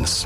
dienas.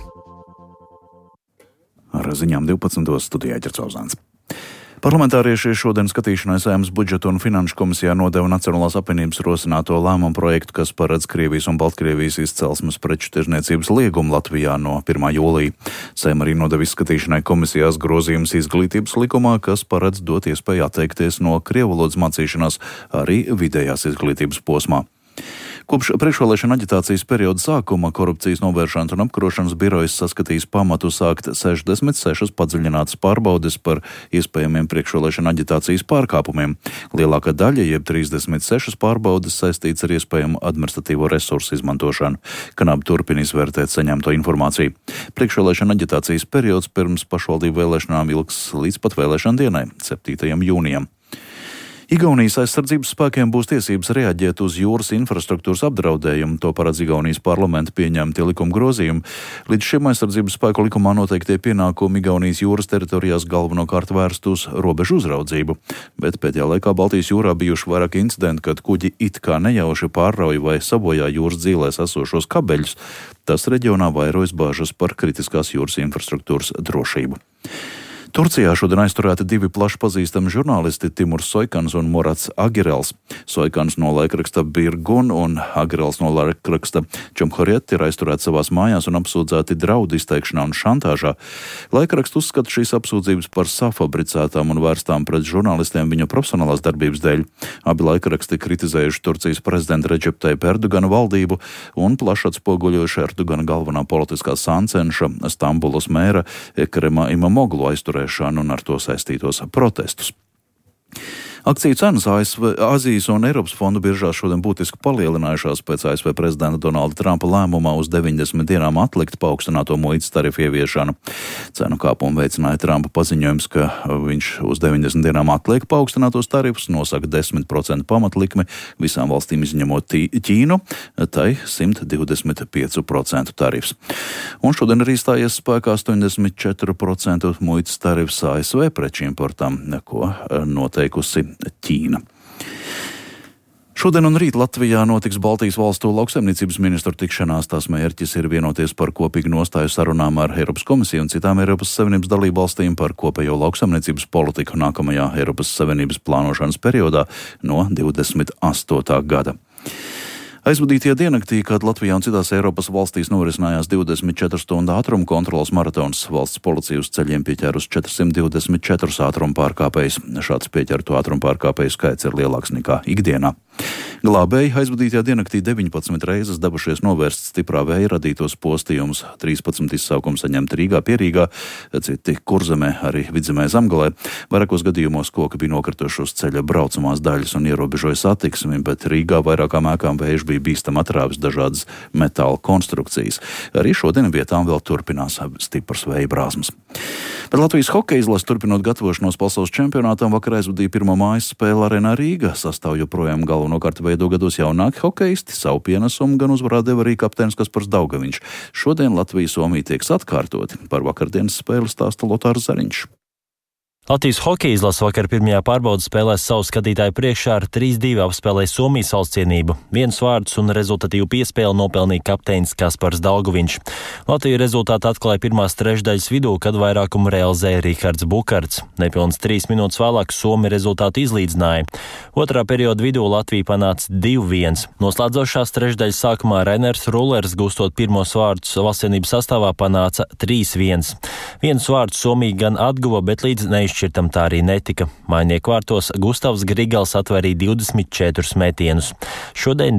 Ar ziņām 12. studijā Ģercauzāns. Parlamentārieši šodien skatīšanai Saeimas budžeta un finanšu komisijā nodeva Nacionālās apvienības rosināto lēmumu projektu, kas paredz Krievijas un Baltkrievijas izcelsmes preču tirzniecības liegumu Latvijā no 1. jūlija. Saeima arī nodeva izskatīšanai komisijās grozījums izglītības likumā, kas paredz dot iespēju atteikties no krievu valodas mācīšanās arī vidējās izglītības posmā. Kopš priekšvēlēšana aģitācijas perioda sākuma Korupcijas novēršanas un apkarošanas birojas saskatījis pamatu sākt 66 padziļinātas pārbaudes par iespējamiem priekšvēlēšana aģitācijas pārkāpumiem. Lielākā daļa, jeb 36 pārbaudes, saistīts ar iespējamu administratīvo resursu izmantošanu. Kanāba turpina izvērtēt saņemto informāciju. Priekšvēlēšana aģitācijas periods pirms pašvaldību vēlēšanām ilgs līdz pat vēlēšana dienai, 7. jūnijam. Igaunijas aizsardzības spēkiem būs tiesības reaģēt uz jūras infrastruktūras apdraudējumu, to paredz Igaunijas parlamenta pieņemtie likuma grozījumi. Līdz šim aizsardzības spēku likumā noteiktie pienākumi Igaunijas jūras teritorijās galvenokārt vērst uz robežu uzraudzību, bet pēdējā laikā Baltijas jūrā bijuši vairāki incidenti, kad kuģi it kā nejauši pārrauj vai sabojā jūras dzīlēs esošos kabeļus. Tas reģionā vairojas bāžas par kritiskās jūras infrastruktūras drošību. Turcijā šodien aizturēti divi plaši pazīstami žurnālisti Timurs Soikans un Morats Agirels. Soikans no laikraksta Birgun un Agirels no laikraksta Čomhoriet ir aizturēti savās mājās un apsūdzēti draudu izteikšanā un šantāžā. Laikraksts uzskata šīs apsūdzības par safabricētām un vērstām pret žurnālistiem viņu profesionālās darbības dēļ. Abi laikraksti kritizējuši Turcijas prezidenta Redžepa Tayyipa Erdogana valdību un plaši atspoguļojuši Erdogana galvenā politiskā sāncenša Stambulas mēra Ekrema Imamoglu aizturēšanu un ar to saistītos protestus. Akciju cenas Āzijas un Eiropas fondu biržās šodien būtiski palielinājušās pēc ASV prezidenta Donalda Trumpa lēmumā uz 90 dienām atlikt paaugstināto muitas tarifu ieviešanu. Cenu kāpumu veicināja Trumpa paziņojums, ka viņš uz 90 dienām atliek paaugstinātos tarifus, nosaka 10% pamatlikmi visām valstīm izņemot Ķīnu, tai 125% tarifs. Un šodien arī stājies spēkā 84% muitas tarifs ASV preču importam, ko noteikusi Ķīna. Šodien un rīt Latvijā notiks Baltijas valstu lauksaimniecības ministru tikšanās. Tās mērķis ir vienoties par kopīgu nostāju sarunām ar Eiropas komisiju un citām Eiropas Savienības dalību valstīm par kopējo lauksaimniecības politiku nākamajā Eiropas Savienības plānošanas periodā no 28. gada. Aizvadītajā diennaktī, kad Latvijā un citās Eiropas valstīs norisinājās 24 stundu ātruma kontroles maratons, valsts policija uz ceļiem pieķērus 424 ātruma pārkāpējus. Šāds pieķerto ātruma pārkāpēju skaits ir lielāks nekā ikdienā. Glābēji aizvadītajā diennaktī 19 reizes devušies novērst stiprā vēja radītos postījumus. 13 izsaukumi saņemti Rīgā, Pierīgā, citi Kurzemē, arī Vidzemē, Zemgalē. Vairākos gadījumos koki bija nokrituši uz ceļa braucamās daļas un ierobežoja satiksmi, bet Rīgā vairākām ēkām vējš bija bīstam atrāvis dažādas metāla konstrukcijas. Arī šodien vietām vēl turpinās stipras vēja brāzmas. Bet Latvijas hokeja izlase turpinot gatavošanos pasaules čempionātam vakar aizvadīja pirmo mājas spēli Arēnā Rīga. Sastāv joprojām galvenokārt veido gados jaunāki hokeisti, savu pienesumu gan uzvarā deva arī kapteinis Kaspars Daugaviņš. Šodien Latvija-Somija tieks atkārtoti. Par vakardienas spēli stāsta Lotārs Zariņš. Latvijas hokeja izlase vakar pirmajā pārbaudas spēlē savu skatītāju priekšā ar 3-2 apspēlēja Somijas valsts cienību. Viens vārds un rezultatīvu piespēli nopelnīja kapteinis Kaspars Daugaviņš. Latvija rezultātu atklāja pirmās trešdaļas vidū, kad vairākumu realizēja Rihards Bukarts. Nepilns 3 minūtes vēlāk Somi rezultātu izlīdzināja. Otrā perioda vidū Latvija panāca 2-1. Noslēdzošās trešdaļas sākumā Rainers Rullers, gūstot pirmos vārdus valsts cienības sastāvā, panāca 3-1. Viens vārds Somija gan atguva, bet līdz neizšķirtam tā arī netika. Mainieku vārtos Gustavs Grigals atvērīja 24 metienus. Šodien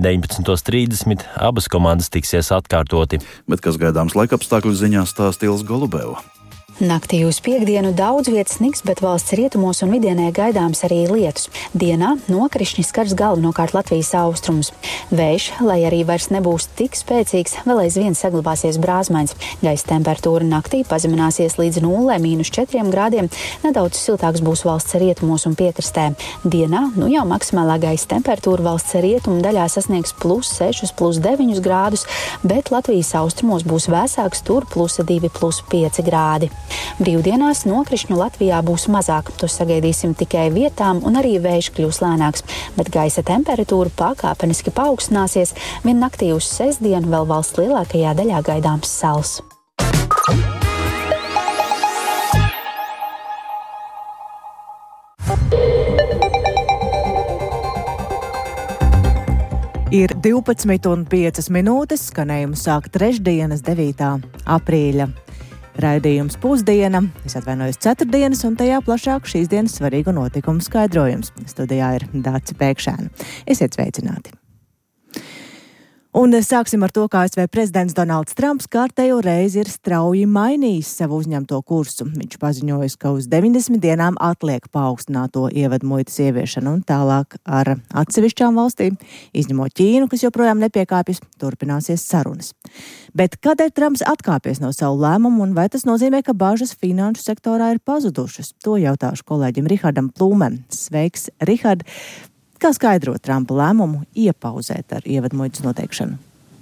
19:30 abas komandas tiksies atkārtoti. Bet kas gaidāms laikapstākļu ziņā stāsta Ilze Golubeva. Naktī uz piektdienu daudz vietas sniks, bet valsts rietumos un vidienē gaidāms arī lietus. Dienā nokrišņi skars galvenokārt Latvijas austrumus. Vējš, lai arī vairs nebūs tik spēcīgs, vēl aizvien saglabāsies brāzmains. Gaisa temperatūra naktī pazemināsies līdz 0–4 grādiem. Nedaudz siltāks būs valsts rietumos un piekrastē. Dienā jau maksimālā gaisa temperatūra valsts rietumu daļā sasniegs +6, +9 grādus, bet Latvijas austrumos būs vēsāks, tur +2, +5 grādi. Brīvdienās nokrišņu Latvijā būs mazāk, to sagaidīsim tikai vietām un arī vējš kļūs lēnāks, bet gaisa temperatūra pakāpeniski paaugstināsies, vien naktī uz sestdienu vēl valsts lielākajā daļā gaidāms sals. Ir 12:05, skanējumu sāk trešdienas 9. aprīļa. Raidījums Pusdiena, es atvainojos ceturtdienas un tajā plašāk šīs dienas svarīgu notikumu skaidrojums. Studijā ir Dāce Pēkšēna. Esiet sveicināti! Un sāksim ar to, kā ASV prezidents Donalds Trumps kārtējo reizi ir strauji mainījis savu uzņemto kursu. Viņš paziņojis, ka uz 90 dienām atliek paaugstināto ievadmuitas ieviešanu un tālāk ar atsevišķām valstīm, izņemot Ķīnu, kas joprojām nepiekāpjas, turpināsies sarunas. Bet kādēļ Trumps atkāpies no savu lēmumu un vai tas nozīmē, ka bāžas finanšu sektorā ir pazudušas? To jautāšu kolēģim Rihardam Plūmēm. Sveiks, Rihard! Kā skaidrot Trumpa lēmumu iepauzēt ar ievadmuitas noteikšanu?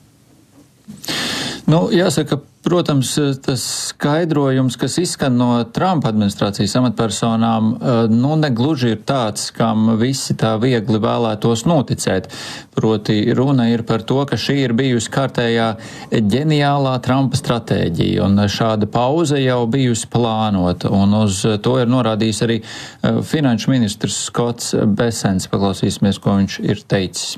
Jāsaka, protams, tas skaidrojums, kas izskan no Trumpa administrācijas amatpersonām, negluži ir tāds, kam visi tā viegli vēlētos noticēt. Proti runa ir par to, ka šī ir bijusi kārtējā ģeniālā Trumpa stratēģija, un šāda pauze jau bijusi plānota, un uz to ir norādījis arī finanšu ministrs Skots Besens. Paklausīsimies, ko viņš ir teicis.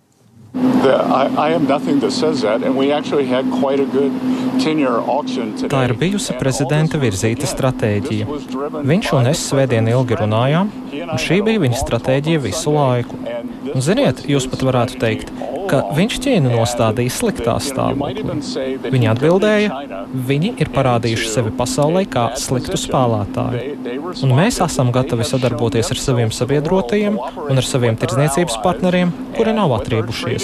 Tā ir bijusi prezidenta virzīta stratēģija. Viņš un es svētdien ilgi runājām, un šī bija viņa stratēģija visu laiku. Un ziniet, jūs pat varētu teikt, ka viņš Ķīnu nostādīja sliktā stāvoklī. Viņi atbildēja, viņi ir parādījuši sevi pasaulē kā sliktu spēlētāju. Un mēs esam gatavi sadarboties ar saviem sabiedrotajiem un ar saviem tirdzniecības partneriem, kuri nav atriebušies.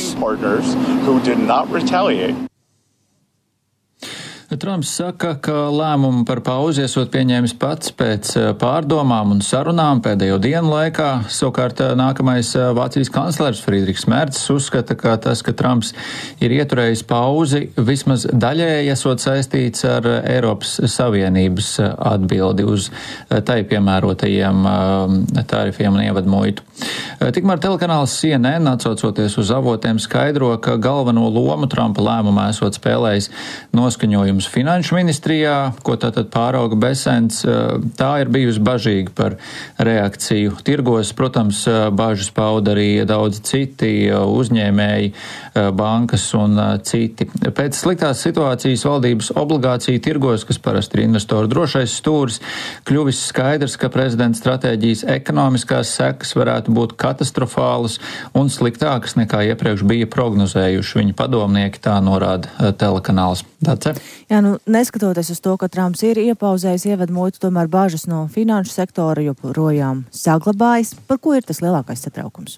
Trumps saka, ka lēmumu par pauzi esot pieņēmis pats pēc pārdomām un sarunām pēdējo dienu laikā. Savukārt nākamais Vācijas kanclers Friedrichs Mercis uzskata, ka tas, ka Trumps ir ieturējis pauzi, vismaz daļēji esot saistīts ar Eiropas Savienības atbildi uz tai piemērotajiem tarifiem un ievadmuitu. Tikmēr telekanāls CNN, atsaucoties uz avotiem, skaidro, ka galveno lomu Trumpa lēmumā esot spēlējis noskaņojums finanšu ministrijā, ko tātad pārauga Besens. Tā ir bijusi bažīga par reakciju tirgos. Protams, bažas pauda arī daudz citi uzņēmēji, bankas un citi. Pēc sliktās situācijas valdības obligāciju tirgos, kas parasti ir investoru drošais stūris, kļuvis skaidrs, ka prezidenta stratēģijas ekonomiskās sekas varētu būt katastrofālas un sliktākas nekā iepriekš bija prognozējuši viņa padomnieki, tā norāda telekanāls. Dace? Jā, neskatoties uz to, ka Trumps ir iepauzējis ievadmuitu, tomēr bažas no finanšu sektora joprojām saglabājas. Par ko ir tas lielākais satraukums?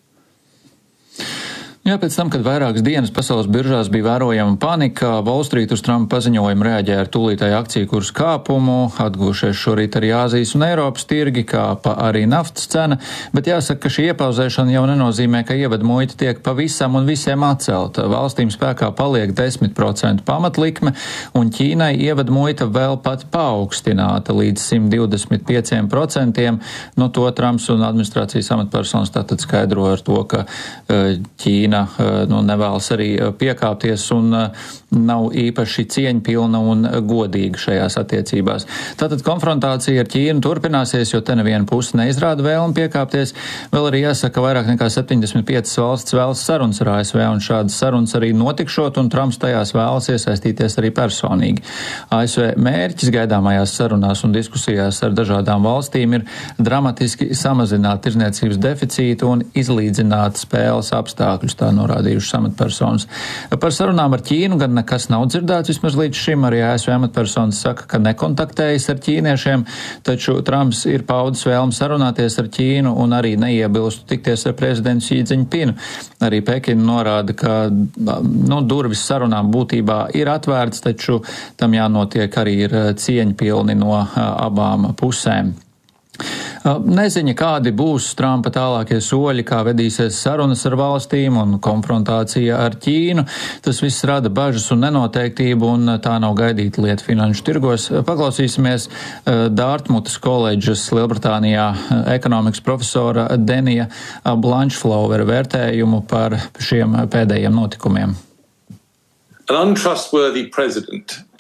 Jā, pēc tam, kad vairākas dienas pasaules biržās bija vērojama panika, Wall Street uz Trumpa paziņojumu reaģēja ar tūlītēju akciju kursu kāpumu, atgūšies šorīt arī Āzijas un Eiropas tirgi, kāpa arī naftas cena, bet jāsaka, ka šī iepauzēšana jau nenozīmē, ka ievadmuita tiek pavisam un visiem atcelta. Valstīm spēkā paliek 10% pamatlikme, un Ķīnai ievadmuita vēl pat paaugstināta līdz 125%. To Trumps un administrācijas amatpersonas tātad skaidro ar to, ka Ķīna nevēlas arī piekāpties un nav īpaši cieņpilna un godīga šajās attiecībās. Tātad konfrontācija ar Ķīnu turpināsies, jo te neviena puse neizrāda vēlmi piekāpties. Vēl arī jāsaka, vairāk nekā 75 valsts vēlas sarunas ar ASV, un šādas sarunas arī notikšot, un Trumps tajās vēlas iesaistīties arī personīgi. ASV mērķis gaidāmajās sarunās un diskusijās ar dažādām valstīm ir dramatiski samazināt tirdzniecības deficītu un izlīdzināt spēles apstākļus, tā norādījušas amatpersonas. Par sarunām ar Ķīnu gan nekas nav dzirdēts, vismaz līdz šim arī ASV amatpersonas saka, ka nekontaktējas ar ķīniešiem, taču Trumps ir paudis vēlmi sarunāties ar Ķīnu un arī neiebilstu tikties ar prezidentu Xi Jinpingu. Arī Pekina norāda, ka durvis sarunām būtībā ir atvērts, taču tam jānotiek arī ir cieņpilni no abām pusēm. Neziņa, kādi būs Trumpa tālākie soļi, kā vedīsies sarunas ar valstīm un konfrontācija ar Ķīnu. Tas viss rada bažas un nenoteiktību, un tā nav gaidīta lieta finanšu tirgos. Paklausīsimies Dārtmutas koledžas Lielbritānijā ekonomikas profesora Denija Blanchflowera vērtējumu par šiem pēdējiem notikumiem. An untrustworthy president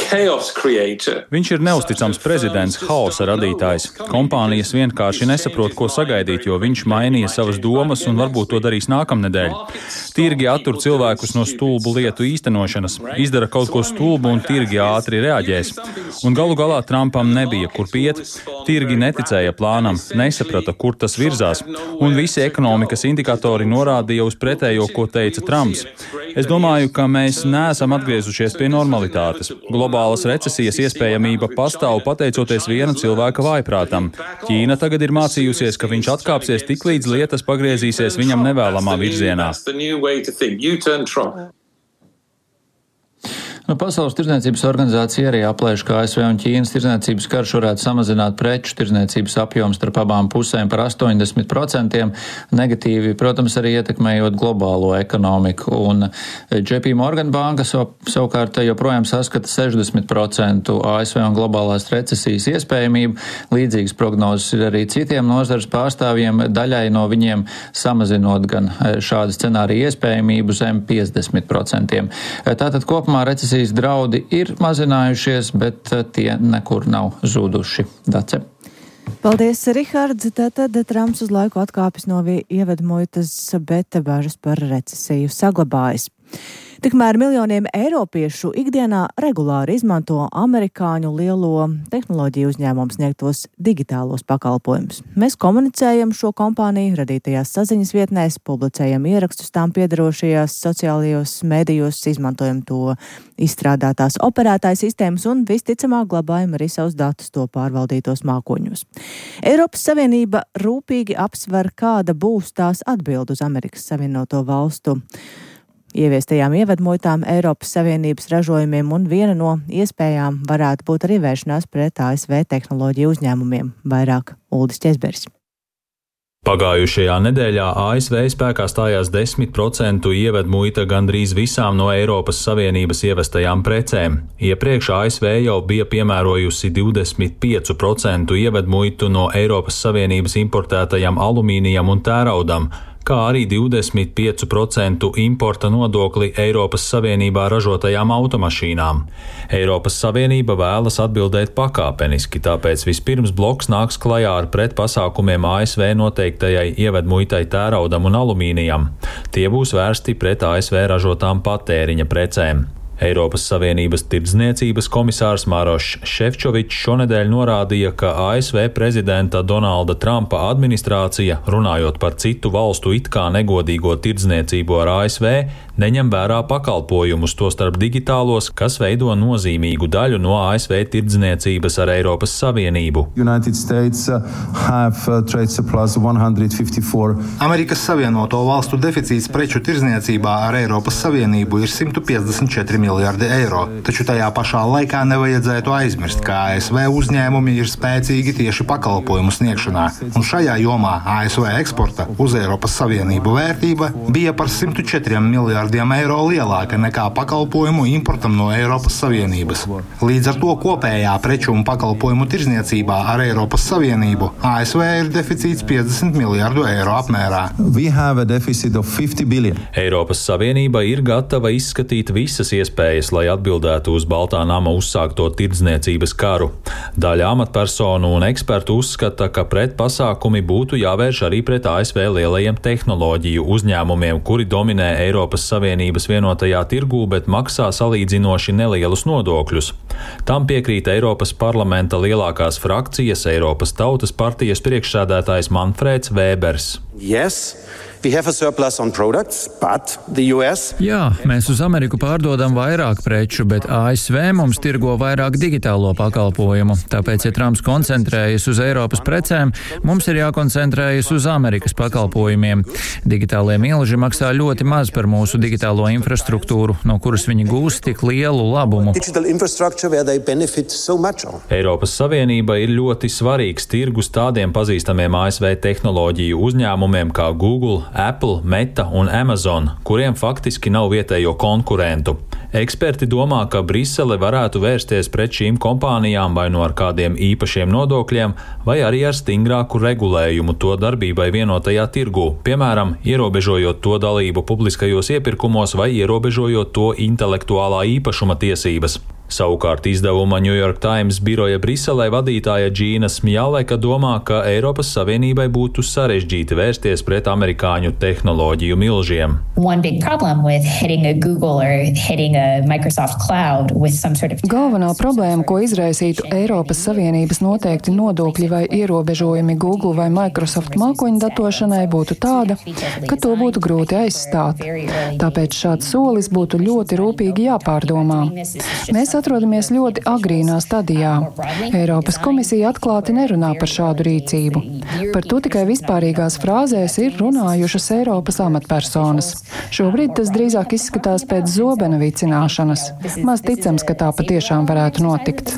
Viņš ir neusticams prezidents, haosa radītājs. Kompānijas vienkārši nesaprot, ko sagaidīt, jo viņš mainīja savas domas un varbūt to darīs nākamnedēļ. Tirgi attur cilvēkus no stulbu lietu īstenošanas, izdara kaut ko stulbu un tirgi ātri reaģēs. Un galu galā Trumpam nebija kur piet, tirgi neticēja plānam, nesaprata, kur tas virzās, un visi ekonomikas indikatori norādīja uz pretējo, ko teica Trumps. Es domāju, ka mēs neesam atgriezušies pie normalitātes. Globālas recesijas iespējamība pastāv pateicoties viena cilvēka vājprātam. Ķīna tagad ir mācījusies, ka viņš atkāpsies tiklīdz lietas pagriezīsies viņam nevēlamā virzienā. Pasaules tirdzniecības organizācija arī aplēš, ka ASV un Ķīnas tirdzniecības karš varētu samazināt preču tirdzniecības apjomu starp abām pusēm par 80%, negatīvi, protams, arī ietekmējot globālo ekonomiku. Un JP Morgan banka savukārt joprojām saskata 60% ASV un globālās recesijas iespējamību. Līdzīgas prognozes ir arī citiem nozares pārstāvjiem, daļai no viņiem samazinot gan šādu scenāriju iespējamību zem 50%. Tātad kopumā recesijas draudi ir mazinājušies, bet tie nekur nav zuduši. Dace. Paldies, Rihards. Tātad Trumps uz laiku atkāpjas no ievedmuitas, bet bažas par recesiju saglabājas. Tikmēr miljoniem eiropiešu ikdienā regulāri izmanto amerikāņu lielo tehnoloģiju uzņēmumu sniegtos digitālos pakalpojumus. Mēs komunicējam šo kompāniju radītajās saziņas vietnēs, publicējam ierakstus tām piederošajās sociālajos medijos, izmantojam to izstrādātās operētāju sistēmas un visticamāk glabājam arī savus datus to pārvaldītos mākoņos. Eiropas Savienība rūpīgi apsver, kāda būs tās atbilde uz Amerikas Savienoto Valstu ieviestajām ievedmuitām Eiropas Savienības ražojumiem, un viena no iespējām varētu būt arī vēršanās pret ASV tehnoloģiju uzņēmumiem. Vairāk Uldis Ķezberis. Pagājušajā nedēļā ASV spēkā stājās 10% ievedmuita gandrīz visām no Eiropas Savienības ievestajām precēm. Iepriekš ASV jau bija piemērojusi 25% ievedmuitu no Eiropas Savienības importētajam alumīnijam un tēraudam, kā arī 25% importa nodokli Eiropas Savienībā ražotajām automašīnām. Eiropas Savienība vēlas atbildēt pakāpeniski, tāpēc vispirms bloks nāks klajā ar pretpasākumiem ASV noteiktajai ievedmuitai tēraudam un alumīnijam. Tie būs vērsti pret ASV ražotām patēriņa precēm. Eiropas Savienības tirdzniecības komisārs Marošs Šefčovičs šonedēļ norādīja, ka ASV prezidenta Donalda Trumpa administrācija, runājot par citu valstu it kā negodīgo tirdzniecību ar ASV, neņem vērā pakalpojumus, tostarp digitālos, kas veido nozīmīgu daļu no ASV tirdzniecības ar Eiropas Savienību. Amerikas Savienoto Valstu deficīts preču tirdzniecībā ar Eiropas Savienību ir 154 miljardi eiro, taču tajā pašā laikā nevajadzētu aizmirst, ka ASV uzņēmumi ir spēcīgi tieši pakalpojumu sniegšanā, un šajā jomā ASV eksporta uz Eiropas Savienību vērtība bija par 104 miljardiem eiro lielāka nekā pakalpojumu importam no Eiropas Savienības. Līdz ar to kopējā preču un pakalpojumu tirdzniecībā ar Eiropas Savienību ASV ir deficīts 50 miljardu eiro apmērā. Eiropas Savienība ir gatava izskatīt visas iespējas, lai atbildētu uz Baltā nama uzsākto tirdzniecības karu. Daļa amatpersonu un ekspertu uzskata, ka pretpasākumi būtu jāvērš arī pret ASV lielajiem tehnoloģiju uzņēmumiem, kuri dominē Eiropas Savienības vienotajā tirgū, bet maksā salīdzinoši nelielus nodokļus. Tam piekrīt Eiropas parlamenta lielākās frakcijas Eiropas Tautas partijas priekšsēdētājs Manfrēds Vēbers. Jā, mēs uz Ameriku pārdodam vairāk preču, bet ASV mums tirgo vairāk digitālo pakalpojumu. Tāpēc, ja Trumps koncentrējas uz Eiropas precēm, mums ir jākoncentrējas uz Amerikas pakalpojumiem. Digitālie milži maksā ļoti maz par mūsu digitālo infrastruktūru, no kuras viņi gūst tik lielu labumu. Eiropas Savienība ir ļoti svarīgs tirgus tādiem pazīstamiem ASV tehnoloģiju uzņēmumiem kā Google, Apple, Meta un Amazon, kuriem faktiski nav vietējo konkurentu. Eksperti domā, ka Brisele varētu vērsties pret šīm kompānijām vai no ar kādiem īpašiem nodokļiem, vai arī ar stingrāku regulējumu to darbībai vienotajā tirgū, piemēram, ierobežojot to dalību publiskajos iepirkumos vai ierobežojot to intelektuālā īpašuma tiesības. Savukārt izdevuma New York Times biroja Briselē vadītāja Džīna Smjaleka domā, ka Eiropas Savienībai būtu sarežģīti vērsties pret amerikāņu tehnoloģiju milžiem. Galvenā problēma, ko izraisītu Eiropas Savienības noteikti nodokļi vai ierobežojumi Google vai Microsoft mākoņu datošanai, būtu tāda, ka to būtu grūti aizstāt. Tāpēc šāds solis būtu ļoti rūpīgi jāpārdomā. Mēs atrodamies ļoti agrīnā stadijā. Eiropas komisija atklāti nerunā par šādu rīcību. Par to tikai vispārīgās frāzēs ir runājušas Eiropas amatpersonas. Šobrīd tas drīzāk izskatās pēc zobena vicināšanas. Maz ticams, ka tā patiešām varētu notikt.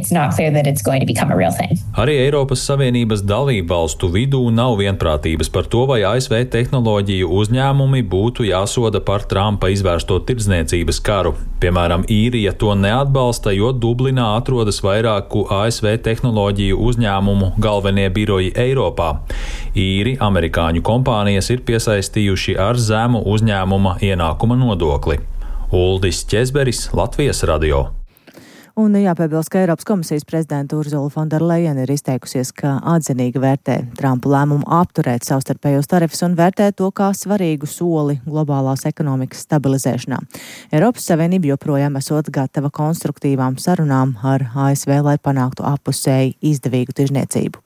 Arī Eiropas Savienības dalībvalstu vidū nav vienprātības par to, vai ASV tehnoloģiju uzņēmumi būtu jāsoda par Trumpa izvērsto tirdzniecības karu. Piemēram, Īrija to neatbalsta, jo Dublinā atrodas vairāku ASV tehnoloģiju uzņēmumu galvenie biroji Eiropā. Īri amerikāņu kompānijas ir piesaistījuši ar zemu uzņēmuma ienākuma nodokli. Uldis Ķezberis, Latvijas radio. Un jāpiebilst, ka Eiropas komisijas prezidenta Urzula Fonderlejena ir izteikusies, ka atzinīgi vērtē Trumpa lēmumu apturēt savstarpējos tarifus un vērtē to kā svarīgu soli globālās ekonomikas stabilizēšanā. Eiropas Savienība joprojām esot gatava konstruktīvām sarunām ar ASV, lai panāktu appusēji izdevīgu tirzniecību.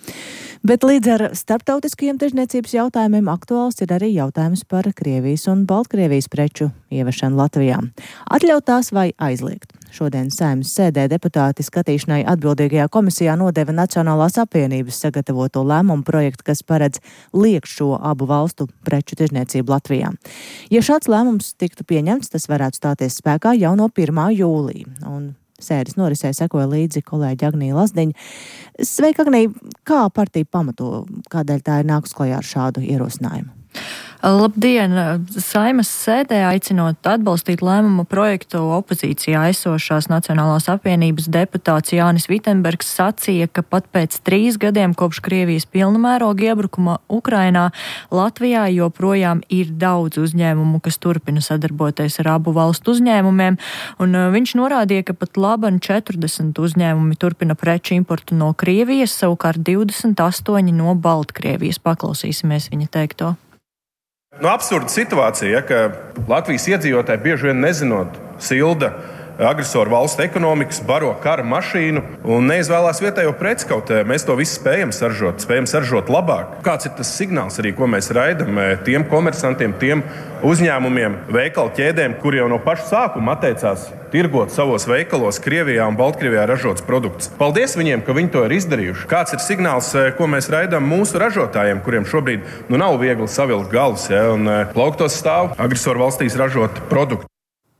Bet līdz ar starptautiskajiem tirzniecības jautājumiem aktuāls ir arī jautājums par Krievijas un Baltkrievijas preču ievešanu Latvijā. Atļaut tās vai aizliegt? Šodien Saeimas sēdē deputāti skatīšanai atbildīgajā komisijā nodeva Nacionālās apvienības sagatavoto lēmumu projektu, kas paredz liekt šo abu valstu preču tirzniecību Latvijā. Ja šāds lēmums tiktu pieņemts, tas varētu stāties spēkā jau no 1. jūlija. Un sēdes norisē sekoja līdzi kolēģi Agnija Lazdiņa. Sveika, Agnija! Kā partija pamato, kādēļ tā ir nākus klajā ar šādu ierosinājumu? Labdien! Saeimas sēdē aicinot atbalstīt lēmumu projektu opozīcijā esošās Nacionālās apvienības deputāts Jānis Vitenbergs sacīja, ka pat pēc 3 gadiem kopš Krievijas pilnamēroga iebrukuma Ukrainā Latvijā joprojām ir daudz uzņēmumu, kas turpina sadarboties ar abu valstu uzņēmumiem, un viņš norādīja, ka pat laban 40 uzņēmumi turpina preču importu no Krievijas, savukārt 28 no Baltkrievijas. Paklausīsimies viņa teikto. Absurda situācija, ka Latvijas iedzīvotāji bieži vien nezinot silda agresoru valstu ekonomikas, baro kara mašīnu un neizvēlās vietējo preci, kaut mēs to visu spējam saržot labāk. Kāds ir tas signāls arī, ko mēs raidam tiem komersantiem, tiem uzņēmumiem, veikalu ķēdēm, kuri jau no paša sākuma atteicās tirgot savos veikalos Krievijā un Baltkrievijā ražots produkts. Paldies viņiem, ka viņi to ir izdarījuši. Kāds ir signāls, ko mēs raidām mūsu ražotājiem, kuriem šobrīd nav viegli savilkt galus, un plauktos stāv agresoru valstīs ražot produktu.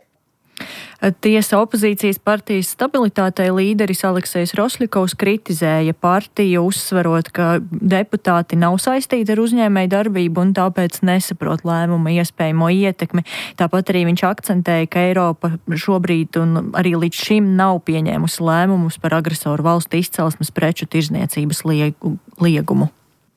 Tiesa opozīcijas partijas stabilitātei līderis Aleksejs Rosļikovs kritizēja partiju, uzsverot, ka deputāti nav saistīti ar uzņēmēju darbību un tāpēc nesaprot lēmuma iespējamo ietekmi. Tāpat arī viņš akcentēja, ka Eiropa šobrīd un arī līdz šim nav pieņēmusi lēmumus par agresoru valstu izcelsmes preču tirzniecības liegumu.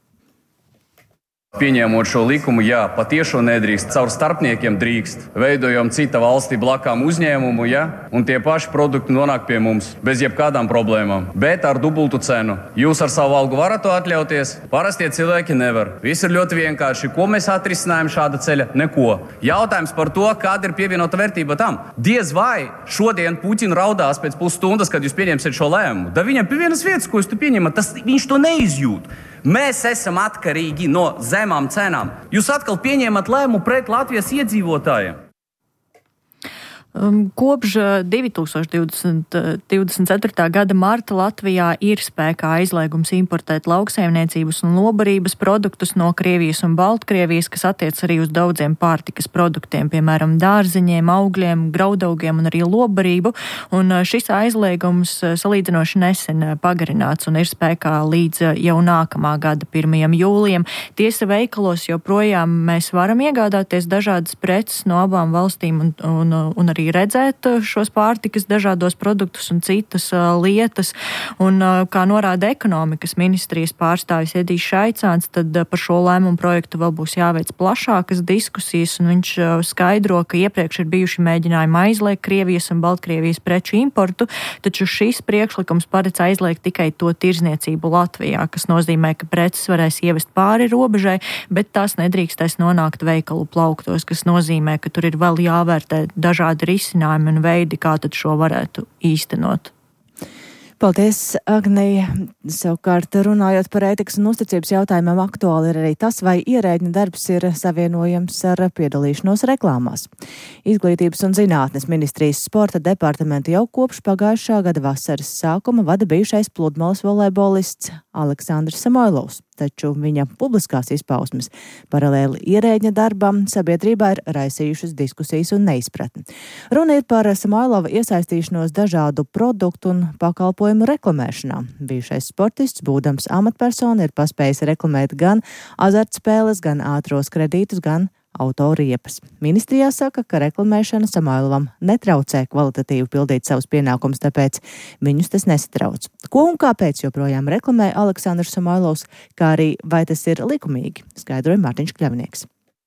Pieņemot šo likumu, jā, patiešām nedrīkst, caur starpniekiem drīkst. Veidojam cita valstī blakām uzņēmumu, jā, un tie paši produkti nonāk pie mums bez jebkādām problēmām. Bet ar dubultu cenu. Jūs ar savu algu varat to atļauties, parastie cilvēki nevar. Viss ir ļoti vienkārši. Ko mēs atrisinājam šāda ceļa? Neko. Jautājums par to, kāda ir pievienota vērtība tam. Diez vai šodien Puķina raudās pēc pusstundas, kad jūs pieņemsiet šo lēmumu. Da viņam pie vienas vietas, ko jūs tu pieņemat, viņš to neizjūt. Mēs esam atkarīgi no zemām cenām. Jūs atkal pieņēmat lēmumu pret Latvijas iedzīvotājiem. Kopš 2024. gada marta Latvijā ir spēkā aizliegums importēt lauksaimniecības un lobarības produktus no Krievijas un Baltkrievijas, kas attiec arī uz daudziem pārtikas produktiem, piemēram, dārziņiem, augļiem, graudaugiem un arī lobarību. Un šis aizliegums salīdzinoši nesen pagarināts un ir spēkā līdz jau nākamā gada 1. jūlijam. Tiesa veikalos joprojām mēs varam iegādāties dažādas preces no abām valstīm un arī arī redzēt šos pārtikas dažādos produktus un citas lietas. Un, kā norāda ekonomikas ministrijas pārstāvis Edijs Šaicāns, tad par šo lēmumu projektu vēl būs jāveic plašākas diskusijas, un viņš skaidro, ka iepriekš ir bijuši mēģinājumi aizliegt Krievijas un Baltkrievijas preču importu, taču šis priekšlikums paredz aizliegt tikai to tirzniecību Latvijā, kas nozīmē, ka preces varēs ievest pāri robežai, bet tās nedrīkstēs nonākt veikalu plauktos, kas nozīmē, ka tur ir vēl jāvērtē dažādi risinājumi un veidi, kā tad šo varētu īstenot. Paldies, Agnija. Savukārt, runājot par ētikas un uzticības jautājumiem, aktuāli ir arī tas, vai ierēģņa darbs ir savienojams ar piedalīšanos reklāmās. Izglītības un zinātnes ministrijas sporta departamentu jau kopš pagājušā gada vasaras sākuma vada bijušais pludmales volejbolists Aleksandrs Samoilovs, taču viņa publiskās izpausmes paralēli ierēģņa darbam sabiedrībā ir raisījušas diskusijas un neizpratni. Runa ir par Samoilova iesaistīšanos dažādu produktu un pakalpojumu reklamēšanā. Bijušais sportists, būdams amatpersona, ir paspējis reklamēt gan azartspēles, gan ātros kredītus, gan autoriepas. Ministrijā saka, ka reklamēšana Samoilovam netraucē kvalitatīvi pildīt savus pienākumus, tāpēc viņus tas nesatrauc. Ko un kāpēc joprojām reklamē Aleksandrs Samoilovs, kā arī vai tas ir likumīgi, skaidroja Mārtiņš Kļavnieks.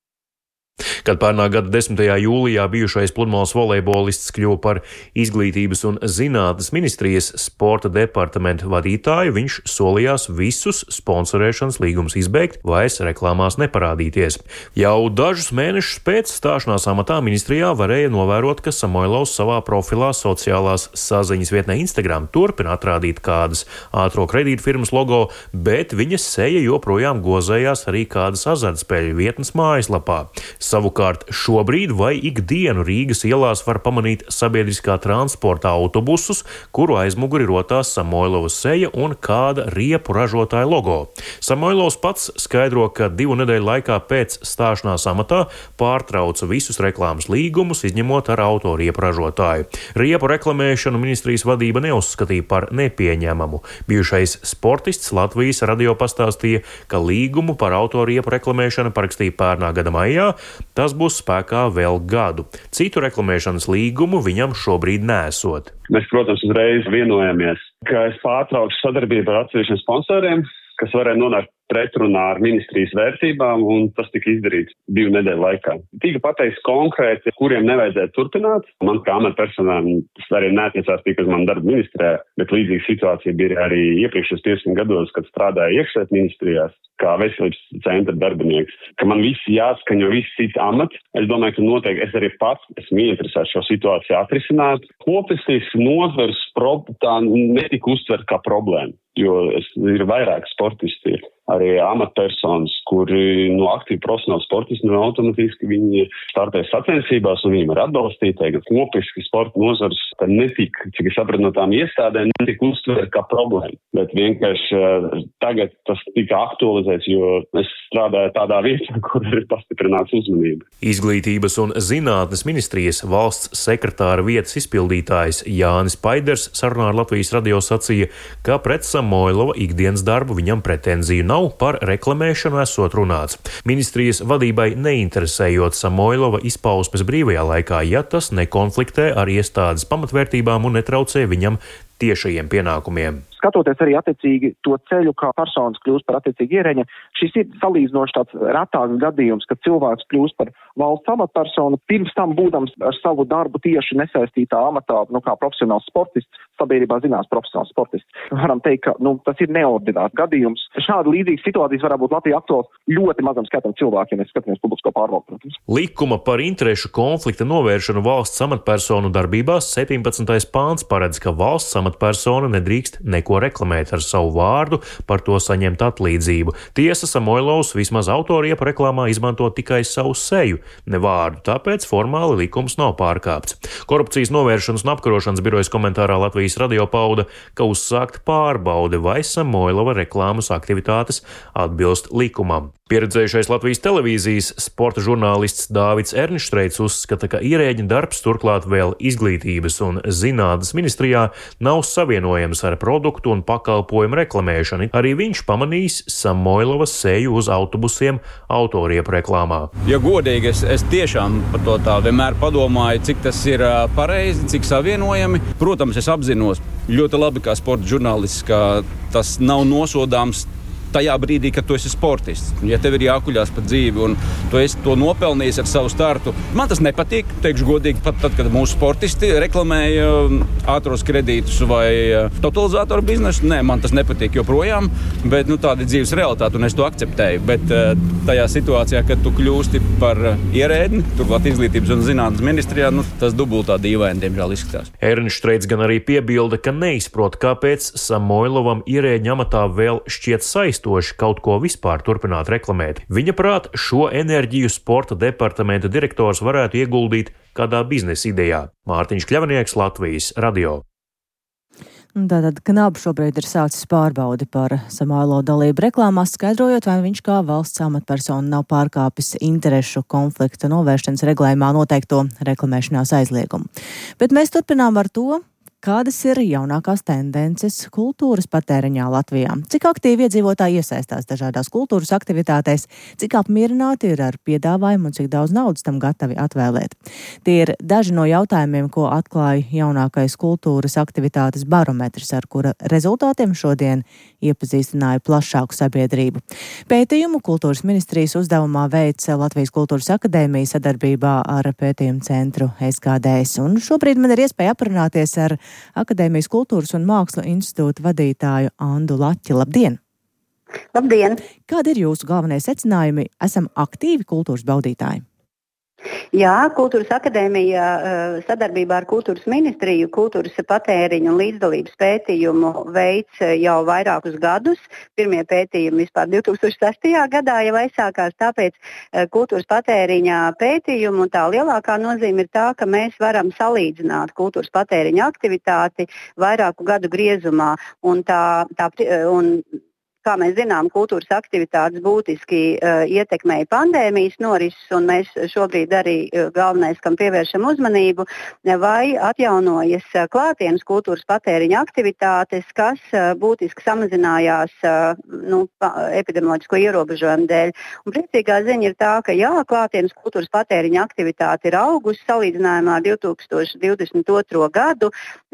Kad pērnā gada 10. jūlijā bijušais pludmales volejbolists kļuva par Izglītības un zinātnes ministrijas sporta departamentu vadītāju, viņš solījās visus sponsorēšanas līgumus izbeigt, vairs reklāmās neparādīties. Jau dažus mēnešus pēc stāšanās amatā ministrijā varēja novērot, ka Samoilovs savā profilā sociālās saziņas vietnē Instagram turpina atrādīt kādas ātro kredītu firmas logo, bet viņa seja joprojām gozējās arī kādas azartspēļu vietnes mājaslapā. Savukārt šobrīd vai ikdienu Rīgas ielās var pamanīt sabiedriskā transporta autobusus, kuru aizmuguri rotās Samoilova seja un kāda riepu ražotāja logo. Samoilovs pats skaidro, ka 2 nedēļu laikā pēc stāšanās amatā pārtrauca visus reklāmas līgumus, izņemot ar autoriepu ražotāju. Riepu reklamēšanu ministrijas vadība neuzskatīja par nepieņemamu. Bijušais sportists Latvijas radio pastāstīja, ka līgumu par autoriepu reklamēšanu parakstīja pērnā gada maijā. Tas būs spēkā vēl gadu. Citu reklamēšanas līgumu viņam šobrīd nesot. Mēs, protams, uzreiz vienojamies, ka es pārtraukšu sadarbību ar atsevišķiem sponsoriem, kas varēja nonākt pretrunā ar ministrijas vērtībām, un tas tika izdarīts 2 nedēļu laikā. Tika pateikts konkrēti, kuriem nevajadzētu turpināt. Man kā amatpersonām tas arī neatiecās tikai uz manu darbu ministrijā, bet līdzīga situācija bija arī iepriekšējos 15 gados, kad strādāju iekšlietu ministrijās, kā veselības centra darbinieks, ka man visi jāskaņo, visi citi amati. Es domāju, ka noteikti es arī pats esmu ieinteresēts šo situāciju atrisināt. Kopīgais nozars tā netika uztvert kā problēma, jo ir vairāk sportisti, arī amatpersonas, kuri aktīvi profesionāli sportisti, automatiski viņi startē sacensībās un viņiem ir atbalstītāji, gan kopīgi sporta nozars, tad netika, cik es sapratu no tām iestādēm, netika uztvert kā problēma. Bet vienkārši tagad tas tika aktualizēts, jo es strādāju tādā vietā, kur ir pastiprināts uzmanība. Izglītības un zinātnes ministrijas valsts sekretāra vietas izpildītājs Jānis Paiders sarunā ar Latvijas radio sacīja, ka pret Samoilova ikdienas darbu viņam pretenziju nav, par reklamēšanu esot runāts. Ministrijas vadībai neinteresējot Samoilova izpausmes brīvajā laikā, ja tas nekonfliktē ar iestādes pamatvērtībām un netraucē viņam tiešajiem pienākumiem. Skatoties arī attiecīgi to ceļu, kā personas kļūst par attiecīgi ierēģi, šis ir salīdzinoši tāds retāks gadījums, kad cilvēks kļūst par valsts amatpersonu, pirms tam būdams ar savu darbu tieši nesaistītā amatā, kā profesionāls sportists, sabiedrībā zinās profesionāls sportists. Varam teikt, ka tas ir neordinārs gadījums. Šāda līdzīga situācijas varētu būt Latvijā aktuāls ļoti mazam skaitam cilvēkiem, ja skatāmies publisko pārvaldu, protams. Likuma par interešu konflikta novēršanu valsts amatpersonu darbībās 17. pāns paredz, ka valsts amatpersona nedrīkst neko reklamēt ar savu vārdu, par to saņemt atlīdzību. Tiesa, Samoilovs vismaz autoriepu reklāmā izmanto tikai savu seju, ne vārdu, tāpēc formāli likums nav pārkāpts. Korupcijas novēršanas un apkarošanas birojas komentārā Latvijas radio pauda, ka uzsākt pārbaude, vai Samoilova reklāmas aktivitātes atbilst likumam. Pieredzējušais Latvijas televīzijas sporta žurnālists Dāvids Ernštreits uzskata, ka ierēģņa darbs turklāt vēl Izglītības un zinātnes ministrijā nav nav savienojams ar produktu un pakalpojumu reklamēšanu. Arī viņš pamanīs Samoilovas seju uz autobusiem autoriepu reklāmā. Ja godīgi, es tiešām par to tā vienmēr padomāju, cik tas ir pareizi, cik savienojami. Protams, es apzinos ļoti labi kā sporta žurnālists, ka tas nav nosodāms tajā brīdī, kad tu esi sportists. Ja tev ir jākuļās par dzīvi un tu esi to nopelnījis ar savu startu, man tas nepatīk, teikšu godīgi, pat tad, kad mūsu sportisti reklamēja ātros kredītus vai totalizatoru biznesu. Nē, man tas nepatīk joprojām, bet tāda ir dzīves realitāte un es to akceptēju. Bet tajā situācijā, kad tu kļūsti par ierēdni, turklāt izglītības un zinātnes ministrijā, tas dubultā dīvaini, diemžēl izskatās. Ernšteits gan arī piebilda, ka neizprot, kāpēc Samoilovam ierēdņa amatā vēl šķiet saistoši kaut ko vispār turpināt reklamēt. Viņa prāt, šo enerģiju sporta departamenta direktors varētu ieguldīt kādā biznesa idejā. Mārtiņš Kļavnieks, Latvijas radio. Tātad Knab šobrīd ir sācis pārbaudi par Samoilo dalību reklāmās, skaidrojot, vai viņš kā valsts amatpersona nav pārkāpis interešu konflikta novēršanas regulējumā noteikto reklamēšanās aizliegumu. Bet mēs turpinām ar to, kādas ir jaunākās tendences kultūras patēriņā Latvijā? Cik aktīvi iedzīvotāji iesaistās dažādās kultūras aktivitātēs, cik apmierināti ir ar piedāvājumu un cik daudz naudas tam gatavi atvēlēt? Tie ir daži no jautājumiem, ko atklāja jaunākais kultūras aktivitātes barometrs, ar kura rezultātiem šodien iepazīstināja plašāku sabiedrību. Pētījumu kultūras ministrijas uzdevumā veica Latvijas Kultūras akadēmija sadarbībā ar pētījumu centru SKDS. Un šobrīd man ir iespēja aprunāties ar Akadēmijas kultūras un mākslu institūta vadītāju Andu Laķi. Labdien! Labdien! Kādi ir jūsu galvenie secinājumi? Esam aktīvi kultūras baudītāji? Jā, Kultūras akadēmija sadarbībā ar Kultūras ministriju kultūras patēriņu un līdzdalības pētījumu veic jau vairākus gadus. Pirmie pētījumi vispār 2006. gadā jau aizsākās, tāpēc kultūras patēriņa pētījumu un tā lielākā nozīme ir tā, ka mēs varam salīdzināt kultūras patēriņa aktivitāti vairāku gadu griezumā un kā mēs zinām, kultūras aktivitātes būtiski ietekmēja pandēmijas norises, un mēs šobrīd arī galvenais, kam pievēršam uzmanību, vai atjaunojas klātienes kultūras patēriņa aktivitātes, kas būtiski samazinājās epidemioloģisko ierobežojumu dēļ. Un priecīgā ziņa ir tā, ka jā, klātienes kultūras patēriņa aktivitāte ir augusi salīdzinājumā ar 2022. gadu.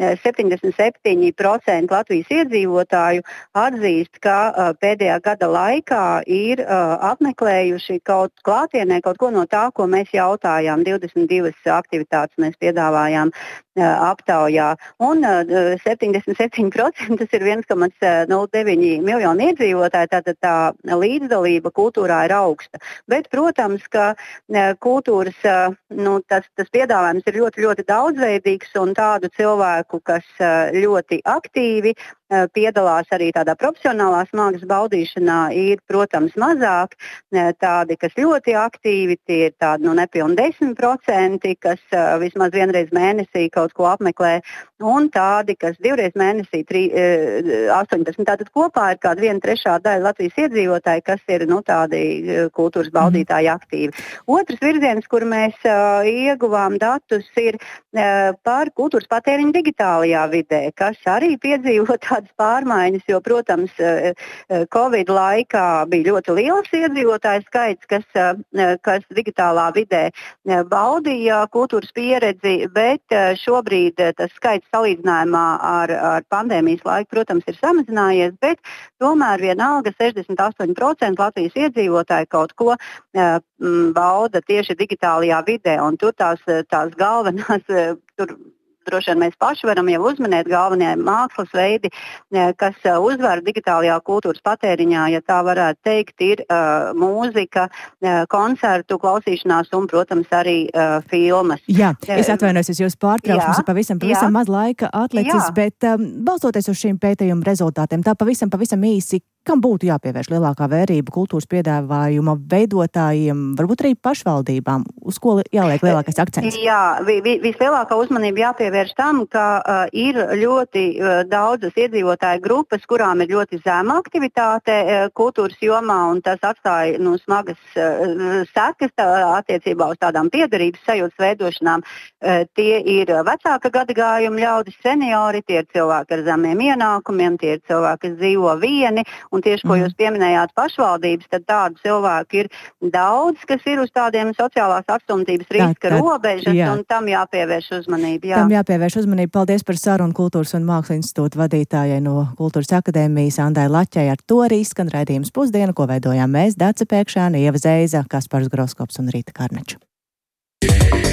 77% Latvijas iedzīvotāju atzīst, ka pēdējā gada laikā ir apmeklējuši klātienē kaut ko no tā, ko mēs jautājām. 22 aktivitātes mēs piedāvājām aptaujā. Un 77% tas ir 1,09 miljonu iedzīvotāji, tātad tā līdzdalība kultūrā ir augsta. Bet, protams, ka kultūras tas piedāvājums ir ļoti, ļoti daudzveidīgs un tādu cilvēku, kas ļoti aktīvi piedalās arī tādā profesionālās mākslas baudīšanā, ir, protams, mazāk. Tādi, kas ļoti aktīvi, tie ir tādi nepilni 10%, kas vismaz vienreiz mēnesī kaut ko apmeklē, un tādi, kas divreiz mēnesī 18%. Tātad kopā ir kāda 1/3 daļa Latvijas iedzīvotāji, kas ir tādi kultūras baudītāji aktīvi. Otrs virziens, kur mēs ieguvām datus, ir par kultūras patēriņu digitālajā vidē, kas arī piedzīvo tādas pārmaiņas, jo, protams, Covid laikā bija ļoti liels iedzīvotāju skaits, kas digitālā vidē baudīja kultūras pieredzi, bet šobrīd tas skaits salīdzinājumā ar pandēmijas laiku, protams, ir samazinājies, bet tomēr vienalga 68% Latvijas iedzīvotāji kaut ko bauda tieši digitālajā vidē, un tur tās galvenās, droši vien mēs paši varam jau uzminēt galvenie mākslas veidi, kas uzvar digitālajā kultūras patēriņā, ja tā varētu teikt, ir mūzika, koncertu klausīšanās un, protams, arī filmas. Jā, es atvainojos, es jūs pārtraukšu, mums ir pavisam maz laika atlicis, bet balstoties uz šīm pētījuma rezultātiem, tā pavisam īsi, kam būtu jāpievērš lielākā vērība kultūras piedāvājuma veidotājiem, varbūt arī pašvaldībām, uz ko jāliek lielākais akcents? Jā, vislielākā uzmanība jāpievērš tam, ka ir ļoti daudzas iedzīvotāju grupas, kurām ir ļoti zema aktivitāte kultūras jomā, un tas atstāja smagas sekas attiecībā uz tādām piederības sajūtas veidošanām. Tie ir vecāka gadagājuma ļaudis, seniori, tie ir cilvēki ar zemiem ienākumiem, tie ir cilvēki, kas dzīvo vieni, un tieši, ko jūs pieminējāt pašvaldības, tad tādu cilvēku ir daudz, kas ir uz tādiem sociālās atstumtības riska robežas, un tam jāpievērš uzmanība. Jā. Tam jāpievērš uzmanība. Paldies par sarunu Kultūras un Mākslas institūta vadītājai no Kultūras akadēmijas Andai Laķai. Ar to arī skan raidījums Pusdiena, ko veidojām mēs, Dace Pēkšēna, Ieva Zeiza, Kaspars Groskops un Rīta Karneča.